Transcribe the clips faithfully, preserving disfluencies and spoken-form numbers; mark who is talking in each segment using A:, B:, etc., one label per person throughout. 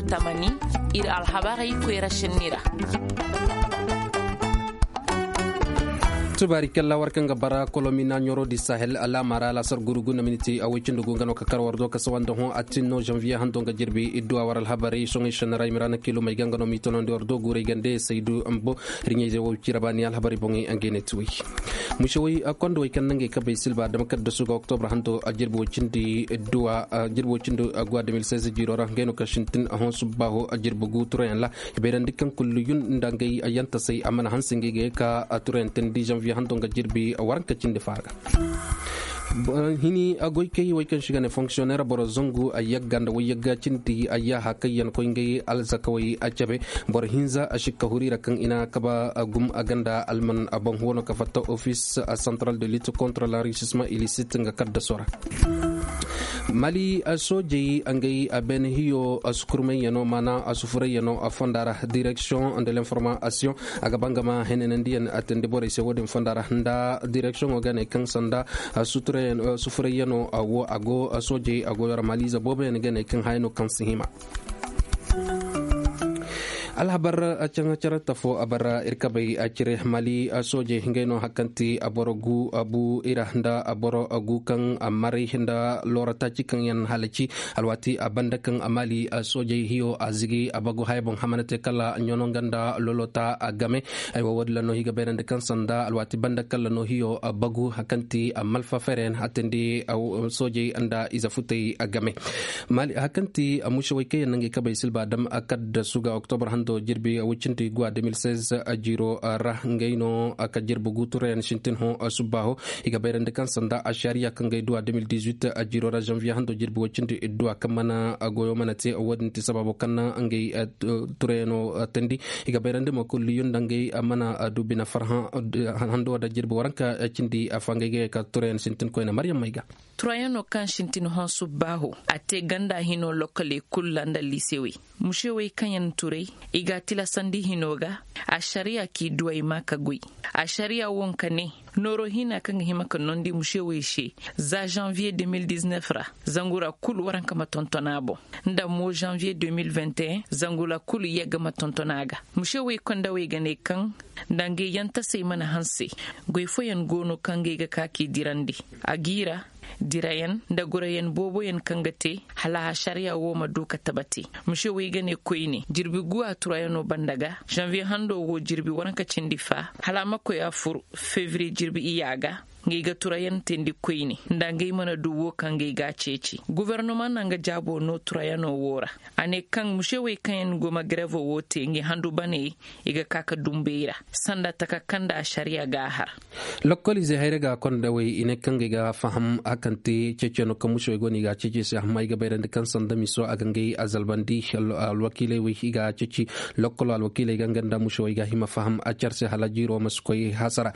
A: tamani ir alhabari kwera shinira.
B: tubari kella warkanga bara kolomina nyoro di sahel ala mara la sar gurugu na miniti awicin dugu ngano kakar wardo kasawando ho atino janvier hando nga jirbi idwa waral habari songi shanara imirana kilo may gangano mitono ndi wardo gure gande saydu ambo rinyeze wo cirabani al habari bongi angene tuwi mushawi akondo way kanange kabay silba dama kadda suga octobre hando ajirbo cindi idwa ajirbo cindo agwa deux mille seize jirora ngeno kashintin ahon subaho ajirbo gu turen la beran dikkan kullu yun ndangay ayanta say amana hansinge ge ka turen tendi janvier hando nga jirbi waranka cinde farga hini agoy kay way kan shigane fonctionnaire boro zongu ayagganda way yagga cinti ayya hakayan ko ngay alzakaway ajabe bor hinza ashikka hurira kan ina kaba gum aganda alman abon hono ka fatta office central de lutte contre l'enrichissement illicite nga kadda sora mali asoje angay aben hiyo askurme yano mana asufure yano afondara direction de l'information agabangama henenendian atende bore se wodin fondara nda direction ogane kan sanda suture sufure yano awo ago asoje ago ramaliza bobe ngene kan hayno kan sihima alhabar acanga carata fo abara irkabay acire mali soje ngeno hakanti aborogu abu irahda aboro agu kan amari hinda lorata cikan yan halaci alwati abanda kan amali soje hiyo azigi abagu haybon hamanate kala nyono ganda lolota agame ay wadla no higa berende kan sanda alwati banda kala no hiyo abagu hakanti amalfa feren hatendi soje anda izafutay agame mali hakanti amushawike nangi kabay silba dam akad suga october do jirbi wucinti gwa deux mille seize ajiro rah ngayno aka jirbu guturen shintin ho subaho iga berende kan sanda asharia kan ngay dua deux mille dix-huit ajiro ra janvier hando jirbu wucinti dua kamana agoyo manati wadinti sababu kanna ngay tureno tendi iga berende mo kulli yunda ngay amana dubina farhan hando da jirbu waranka cindi afangege ka turen shintin ko ina maryam mayga
A: turayano kan shintin ho subaho ate ganda hino lokale kullanda lisewi mushewe kanyan turei iga tila sandi hinoga a sharia ki duwai maka gui a sharia wonka ne noro hina kan himaka nondi mushewe she za janvier deux mille dix-neuf ra zangura kul waranka matontonabo nda mo janvier deux mille vingt et un zangula kul yega matontonaga mushewe konda we gane kan dange yanta sai mana hanse goifoyan gono kange ga kaki dirandi agira dirayen da gurayen boboyen kangate hala sharia wo maduka tabati mushe we gane koyni jirbi guwa turayano bandaga janvier hando wo jirbi wanka cindifa hala makko ya fur février jirbi iyaga ngi ga turayen tendi koyni ndangai mana duwo kangai ga ceci gouvernement nanga jabo no turayano wora ane kan mushe we kan goma grève wote ngi handu bane iga kaka dumbeira sanda taka kanda sharia ga har
B: lokolize hayraga konda we ine kangai ga faham akanti ceceno kamusho goni ga ceci se hamay ga bayrande kan sanda miso agangai azalbandi alwakile we ga ceci lokolo alwakile ga nganda musho ga hima faham acharse halajiro maskoy hasara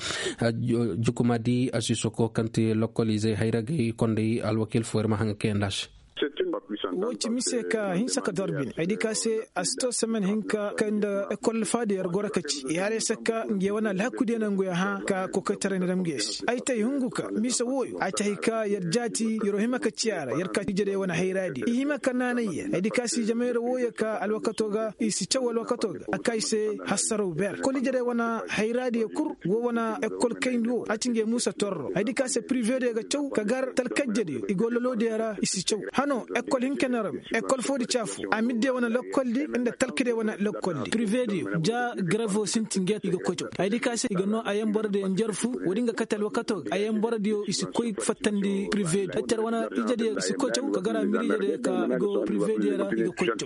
B: jukumadi asisoko kanti lokolize hayragi konde alwakil fuerma hanga kendash
C: woci mise ka hinsa ka darbin aidi ka se asto semen hinka kanda ekol fadi yar gora kaci yare saka nge wana alhakude nan goya ha ka ko ka tare na mges ai tay hunguka misa woyo ai tay ka yar jati yoro hima ka ciara yar ka jide wana hayradi hima kanana ya aidi ka si jameero woyo ka alwakato ga isi chawal wakato ga akai se hasaro ber ko jide wana hayradi kur wo wana ekol kayndo atinge musa torro aidi ka se privé de ga chaw ka gar tal kajjede igololo de yara isi chaw hano ekol hinkenaram ekol fodi chafu amidde wana lokkoldi inda talkide wana lokkoldi privé di ja gravo sintinget iga kocho aydi kasi iga no ayam borde en jarfu wodinga katal wakato ayam borde yo isi koy fatandi privé atter wana ijade isi kocho ka gara mirije de ka go privé di era iga kocho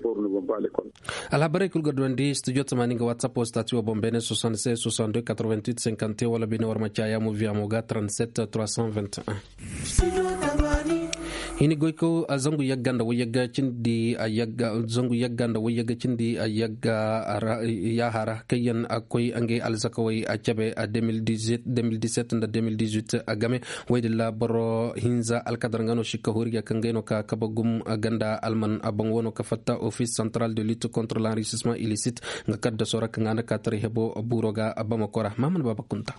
B: ala bare kul godwandi studio tamani ga whatsapp statut bombene soixante-seize soixante-deux quatre-vingt-huit cinquante wala bino warma chaya mo via moga trente-sept trois cent vingt et un hini goyko azangu yagganda wo yagga cindi ayagga zangu yagganda wo yagga cindi ayagga ya hara kayan akoy ange alzakawai ajabe a deux mille dix-sept nda deux mille dix-huit agame waydilla boro hinza alkadar ngano shikka horiga kangeno ka kabagum ganda alman abang wono ka fatta office central de lutte contre l'enrichissement illicite ngakadda sora kangana ka tare hebo buroga abamakora maman babakunta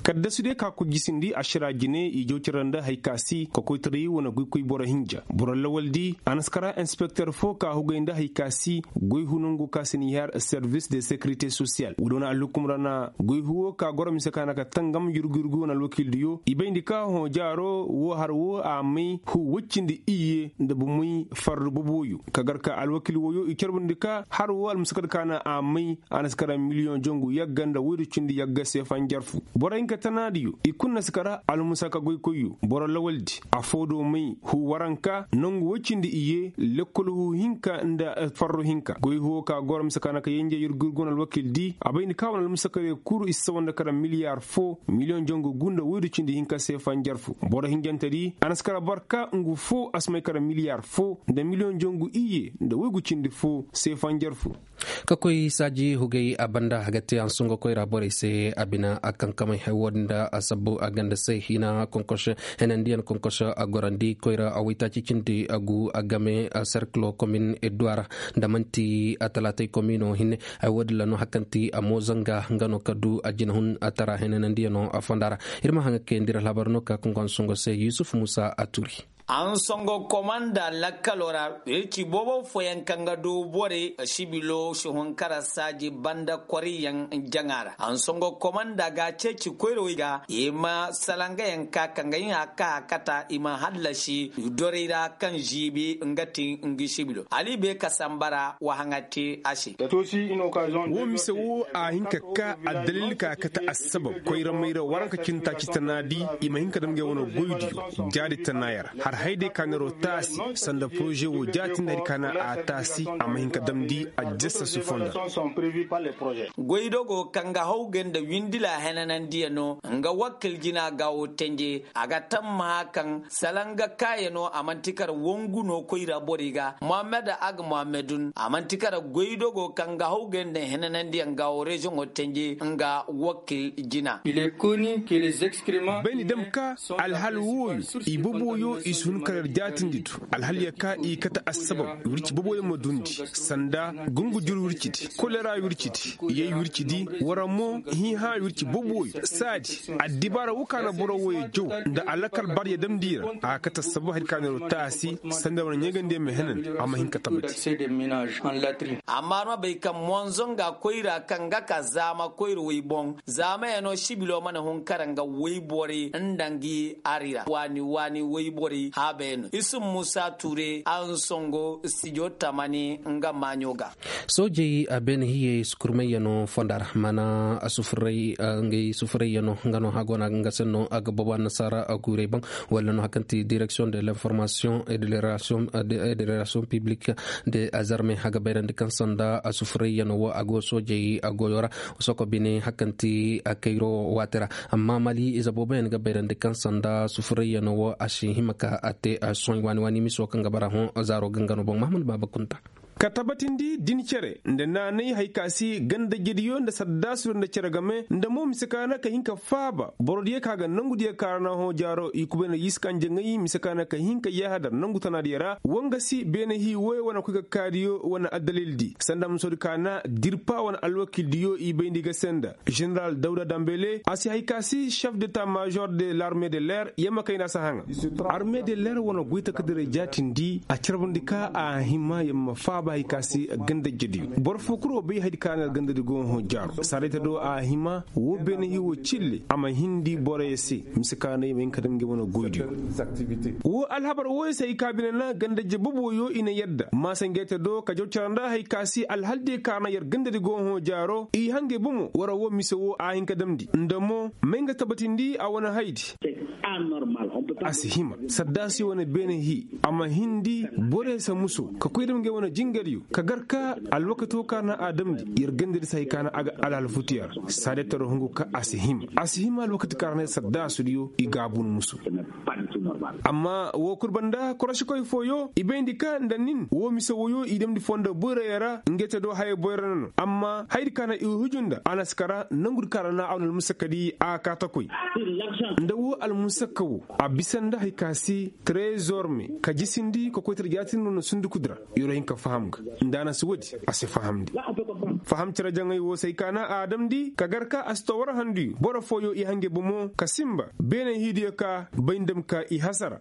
D: kadda su de ka ku gisindi ashira gine i jotiranda haikasi ko ko tri wona guy kuy bora hinja bora lawaldi anaskara inspecteur fo ka hugenda haikasi guy hunungu kasini yar service de sécurité sociale wudona alukum rana guy huwo ka gora misakana ka tangam yurgurgu na lokil diyo ibendi ka ho jaro wo har wo ami hu wuccindi iye nda bumuy farru bubuyu kagarka alwakil woyo i kerbundika har wo al musakar kana ami anaskara million jongu yagganda wuri cindi yagga sefan jarfu bora inka tanadiyo ikunna skara al musaka goy koyu bora lawaldi afodo mai hu waranka nongu wuccindi iye lekkol hu hinka nda farru hinka goy huwo ka gora musakana ka yenje yurgurgun alwakil di abayni kawan al musakare kuru isawanda kara milliard fo million jongu gunda wuri cindi hinka sefan jarfu bora hinjantari anaskara barka ngu fo asmay kara milliard fo nda million jongu iye nda wegu cindi fo sefan jarfu
B: kakoy saji hugay abanda hagati an sungo koy rabore se abina akan kamay wonda asabu aganda se hina konkoshe henandian konkoshe agorandi koyra awita cikindi agu agame cercle commune edouard damanti atalate commune hinne ay wodla no hakanti amozanga ngano kadu ajina hun atara henandian no afandara irma hanga kendira labarno ka konkon sungo se Yusuf Musa Aturi
E: an songo komanda lakalora irci bobo foyan kanga do bore shibilo shuhun kara saji banda kwari yang jangara an songo komanda ga ceci koiro ga ima salanga yang ka kanga yin aka kata ima hadlashi dorira kan jibi ngati ngi shibilo ali be kasambara wa hangati ashi
D: wo mise wo a hinka ka a dalil ka kata asbab koira meira waranka cinta citanadi ima hinka damge wono goydiyo jadi tanayar har haide kanaro tasi sanda projet wo jati nari kana a tasi amma hinka damdi a jessa su fonda
E: goidogo kanga haugenda windila henanan diano nga wakil jina gawo tenje aga tamma kan salanga kayeno amantikar wonguno koira boriga Muhammad ag Muhammadun amantikar goidogo kanga haugenda henanan dian gawo region tenje nga wakil jina
F: il est connu que les excréments
D: beni demka alhal woyu ibubuyo isun karar jatin ditu alhal yaka i kata asbab wurci bubuyo madundi sanda gungu jur wurciti kolera wurciti yayi wurcidi waramo hi ha wurci bubuyo sadi adibara wukana boro woye jo da alakal bar ya damdira a kata sabu har kana tasi sanda wannan yegande me hanan amma hin kata
F: c'est des ménages en latrine
E: amma no bai kan monzonga koira kanga ka zama koiro weibon zama yano shibilo mana hun karanga weibore ndangi arira wani wani weibore haben isum Musa Ture an songo sijo tamani nga manyoga
B: soje aben hiye skurmeyano fondar mana asufrey ngai sufreyano ngano hagona ngaseno aga baba nasara agure bang wala no hakanti direction de l'information et de la relation de, de relations publiques de azarme haga bayran de kansanda asufreyano wa ago soje agoyora soko bine hakanti akairo watera amma mali izaboben ga bayran de kansanda sufreyano wa ashi himaka ate son wani wani miso kan gabara hon zaro gangano bon Mahmud Baba Kunta
D: ka tabbatindi din cere nda nanai haikasi ganda gidiyo nda saddasu nda cere game nda mo misikana ka hinka faba borodiye kaga nangu diya karana ho jaro ikubena yiskan jengayi misikana ka hinka yahadar nangu tanadiyara wanga si bene hi woy wana kuka kadiyo wana adalildi sanda msori kana dirpa wana alwakil diyo i bendi ga senda General Dauda Dambele asi haikasi chef d'état major de l'armée de l'air yama kayna sahanga armée de l'air wana guita kadire jatindi a cerbundika a himma yamma faba bai kasi ganda jidi bor fukuro bai hadi kana ganda de gon ho jaro sareta do a hima wo ben hiwo chille ama hindi boresi misikana men kadam ge wono goydi wo alhabar wo sai kabina na ganda jebubo yo ina yadda ma sangete do ka joccaranda hay kasi alhalde kana yar ganda de gon ho jaro i hange bumo wara wo misewo a hin kadamdi ndamo menga tabatindi a wona haidi asihima saddasi wona bene hi ama hindi boresa muso ka koydum ge wona jingariyo ka garka alwakato kana adamdi yar ganda sai kana aga alal futiyar sadetar hungu ka asihima asihima alwakati kana saddasu diyo igabun muso amma wo kurbanda koroshi koy foyo ibendi ka ndanin wo misewo idem di fonda bore yara ngete do hay boyrano amma haydi kana i hujunda anaskara nangur karana awnal musakadi a katakoy ndawo al musakawu abisanda hay kasi trésor me kajisindi ko koyter jatin no sundu kudra yoro hinka faham faham ndana suwadi ase fahamdi faham tira jangai wo sai kana adam di kagarka astawar handi bora foyo i hange bumo kasimba bene hidiyo ka baindam ka i hasara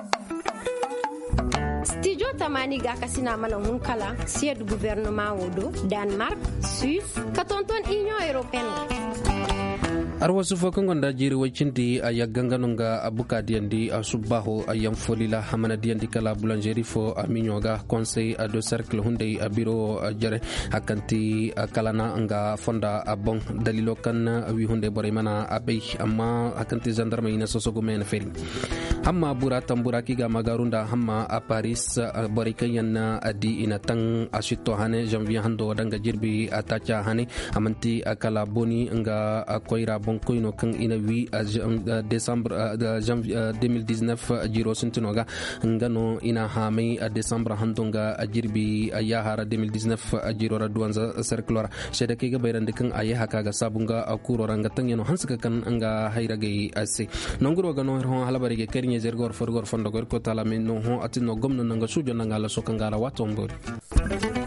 G: studio tamani ga kasina mana hunkala sied gouvernement wodo Denmark Suisse katonton Union Européenne
B: arwasu fokan gonda jiri wacinti aya ganganonga abuka diandi asubaho ayam folila hamana diandi kala boulangerie fo aminyoga conseil de cercle hunde abiro jare akanti kalana nga fonda abon dalilo kan wi hunde bore mana abey amma akanti gendarme ina sosogo men feri hamma bura tambura kiga magarunda hamma a Paris bore kayan adi ina tang asito hane janvier hando danga jirbi atacha hane amanti kala boni nga koira bon koino kan ina wi a décembre janvier deux mille dix-neuf jiro sintinoga ngano ina hame a décembre handonga jirbi yahara deux mille dix-neuf jiro radwanza circular sheda kiga bayrande kan ayaha kaga sabunga akuro ranga tanyano hanska kan anga hayrage ase nonguro gano ho halabari kerinya zergor forgor fondo gor ko tala men no ho atino gomno nanga sujo nanga la sokangara watombori